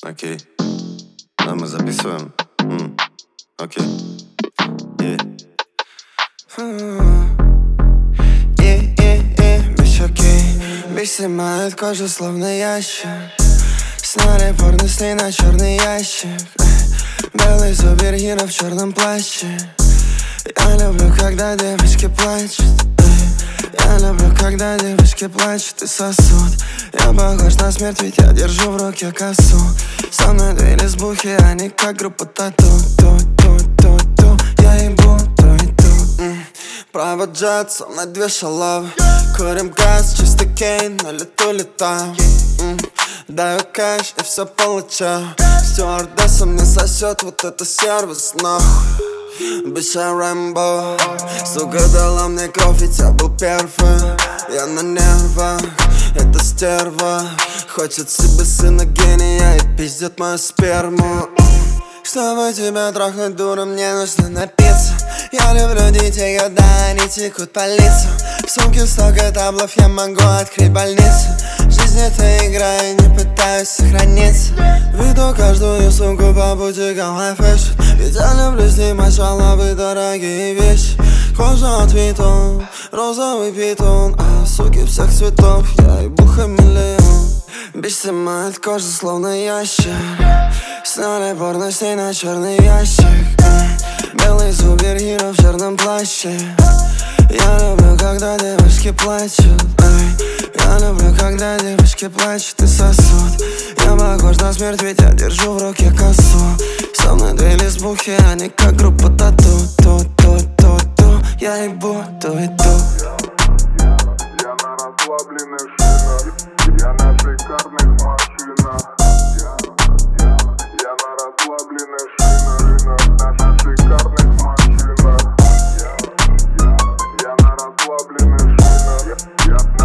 Окей. Да, мы записываем. Окей. Bitch, окей. Bitch снимает кожу, словно ящик. Сняли порностей на черный ящик. Белый супергеро в черном плаще. Я люблю, когда девочки плачут. Я люблю, когда девочки плачут и сосут. Я похож на смерть, ведь я держу в руке косу. Со мной две лесбухи, они как группа тату. Я ебу то и то. Право джет, со мной две шалавы. Курим газ, чисто кейн, на лету летаем. Даю кэш и все получаю. Стюардесса мне сосет вот это сервис, нахуй. Bitch, я Рэмбо. Сука дала мне кровь, ведь я был первым. Я на нервах, это стерва. Хочет себе сына гения и пиздит мою сперму. Чтобы тебя трахнуть, дура, мне нужно напиться. Я люблю детей, когда они текут по лицу. В сумке столько таблов, я могу открыть больницу. Жизнь это игра, я не пытаюсь сохраниться. Веду каждую сумку по бутикам high fashion. Ведь я люблю снимать шалавы, дорогие вещи. Кожа от Витон, розовый питон. А суки всех цветов, я ебу хамелеон. Bitch снимает кожу, словно ящик. Сняли порностей на черный ящик. Белый супергеро в черном плаще. Я люблю, когда девочки плачут. Я люблю, когда девочки плачут и сосут. Я похож на смерть, ведь я держу в руке косу. Со мной две лесбухи, они как группа тату. Я ебу то и то. Я на расслабленных шинах. Я на шикарных машинах. Я на расслабленных шинах. На шикарных машинах. Я на расслабленных шинах.